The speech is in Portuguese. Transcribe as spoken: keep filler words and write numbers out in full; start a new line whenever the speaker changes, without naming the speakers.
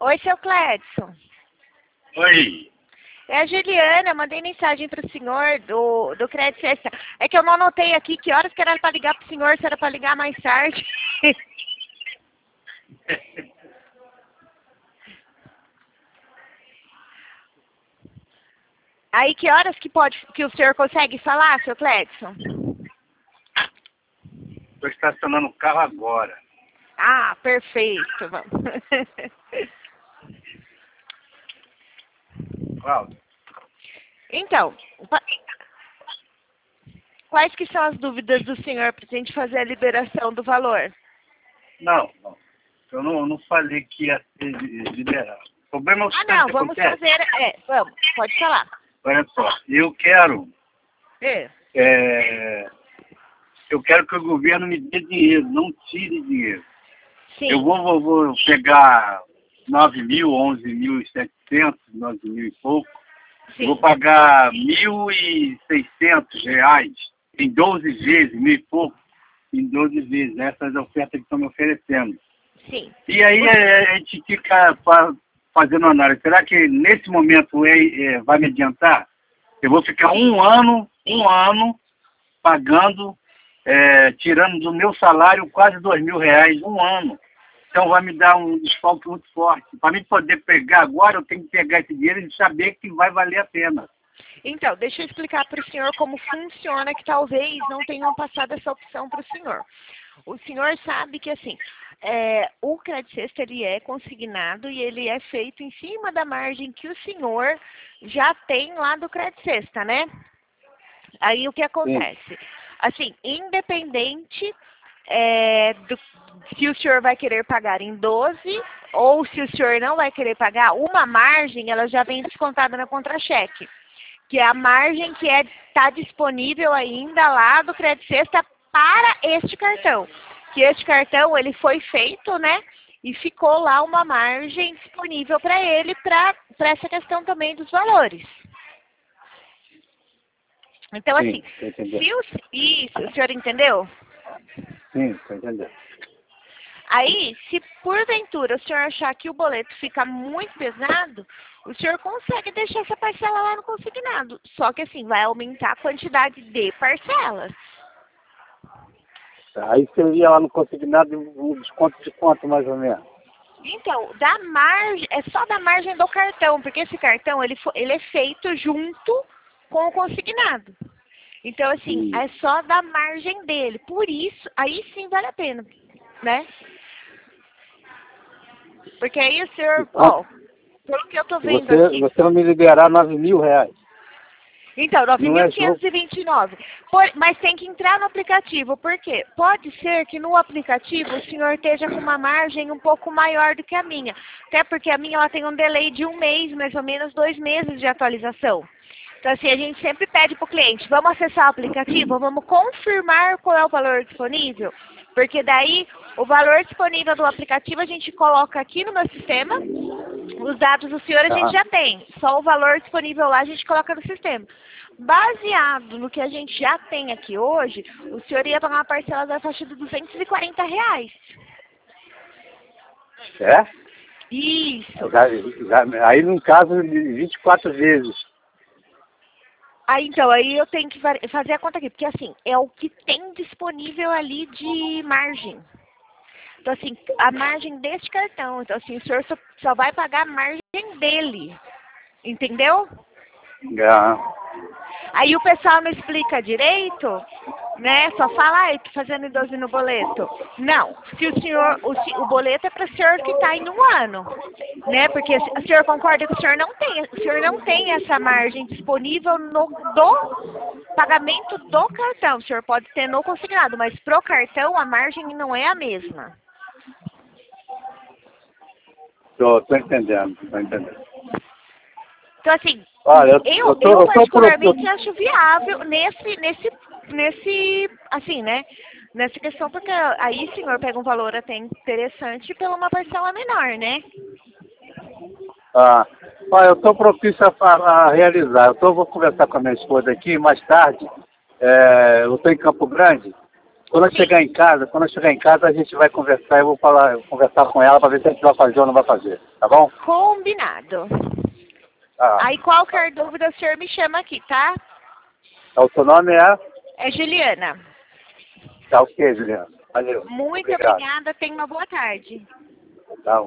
Oi, seu Cledson.
Oi.
É a Juliana, mandei mensagem para o senhor do, do Crédito Sexta. É que eu não anotei aqui que horas que era para ligar para o senhor, se era para ligar mais tarde. Aí, que horas que, pode, que o senhor consegue falar, seu Cledson?
Estou estacionando o carro agora.
Ah, perfeito. Vamos.
Cláudio.
Então, quais que são as dúvidas do senhor para a gente fazer a liberação do valor?
Não, não. Eu não, não falei que ia ser liberado. O problema é o
Ah,
seguinte
não,
que
vamos
acontece.
fazer... É, vamos, pode falar.
Olha só, eu quero...
É.
É, eu quero que o governo me dê dinheiro, não tire dinheiro.
Sim.
Eu vou, vou, vou pegar nove mil, onze mil e setecentos, nove mil e pouco.
Sim.
Eu vou pagar mil e seiscentos reais em doze vezes, mil e pouco, em doze vezes. Essas ofertas que estão me oferecendo.
Sim.
E aí a gente fica fazendo análise. Será que nesse momento é, é, vai me adiantar? Eu vou ficar um ano, um ano pagando, é, tirando do meu salário quase dois mil reais, um ano. Então vai me dar um desconto muito forte. Para mim poder pegar agora, eu tenho que pegar esse dinheiro e saber que vai valer a pena.
Então, deixa eu explicar para o senhor como funciona, que talvez não tenham passado essa opção para o senhor. O senhor sabe que, assim, é, o Crédito Sexta, ele é consignado e ele é feito em cima da margem que o senhor já tem lá do Crédito Sexta, né? Aí, o que acontece? Sim. Assim, independente é, do, se o senhor vai querer pagar em doze ou se o senhor não vai querer pagar, uma margem, ela já vem descontada no contra-cheque, que é a margem que está disponível ainda lá do Crédito Sexta para este cartão. Que este cartão, ele foi feito, né? E ficou lá uma margem disponível para ele, para essa questão também dos valores. Então, sim, assim, se o, isso, o senhor entendeu?
Sim, estou entendendo.
Aí, se porventura o senhor achar que o boleto fica muito pesado, o senhor consegue deixar essa parcela lá no consignado. Só que assim, vai aumentar a quantidade de parcelas.
Aí seria lá no consignado um desconto de quanto mais ou menos?
Então, da margem, é só da margem do cartão, porque esse cartão ele, ele é feito junto com o consignado. Então, assim, sim, é só da margem dele. Por isso, aí sim vale a pena, né? Porque aí o senhor, ó, pelo que eu tô vendo
você,
aqui...
Você vai me liberar nove mil reais.
Então, nove mil quinhentos e vinte e nove. É mas tem que entrar no aplicativo. Por quê? Pode ser que no aplicativo o senhor esteja com uma margem um pouco maior do que a minha. Até porque a minha ela tem um delay de um mês, mais ou menos dois meses de atualização. Então, assim, a gente sempre pede para o cliente, vamos acessar o aplicativo, vamos confirmar qual é o valor disponível, porque daí o valor disponível do aplicativo a gente coloca aqui no meu sistema, os dados do senhor a gente já tem, só o valor disponível lá a gente coloca no sistema. Baseado no que a gente já tem aqui hoje, o senhor ia pagar uma parcela da faixa de duzentos e quarenta reais.
É?
Isso.
Já, já, aí, no caso, vinte e quatro vezes.
Aí, então, aí eu tenho que fazer a conta aqui, porque assim, é o que tem disponível ali de margem. Então, assim, a margem deste cartão. Então, assim, o senhor só, só vai pagar a margem dele. Entendeu?
Já.
Aí o pessoal não explica direito, né? Só fala, ai, tô fazendo em doze no boleto. Não, se o senhor, o, o boleto é para o senhor que está em um ano, né? Porque o senhor concorda que o senhor não tem, o senhor não tem essa margem disponível no do pagamento do cartão. O senhor pode ter no consignado, mas pro cartão a margem não é a mesma.
Tô, tô entendendo, tô entendendo.
Então, assim,
Olha, eu,
eu,
eu, tô,
eu
eu
particularmente
tô...
acho viável nesse, nesse, nesse, assim, né? Nessa questão, porque aí o senhor pega um valor até interessante pela uma parcela menor, né?
Ah, olha, eu estou propício a, a realizar. Eu tô, vou conversar com a minha esposa aqui mais tarde. É, eu estou em Campo Grande. Quando eu chegar em casa, quando eu chegar em casa, a gente vai conversar, eu vou falar, eu vou conversar com ela para ver se a gente vai fazer ou não vai fazer, tá bom?
Combinado.
Ah,
Aí qualquer dúvida o senhor me chama aqui, tá?
o seu nome é?
É Juliana.
Tá ok, Juliana. Valeu.
Muito
Obrigado.
obrigada, tenha uma boa tarde.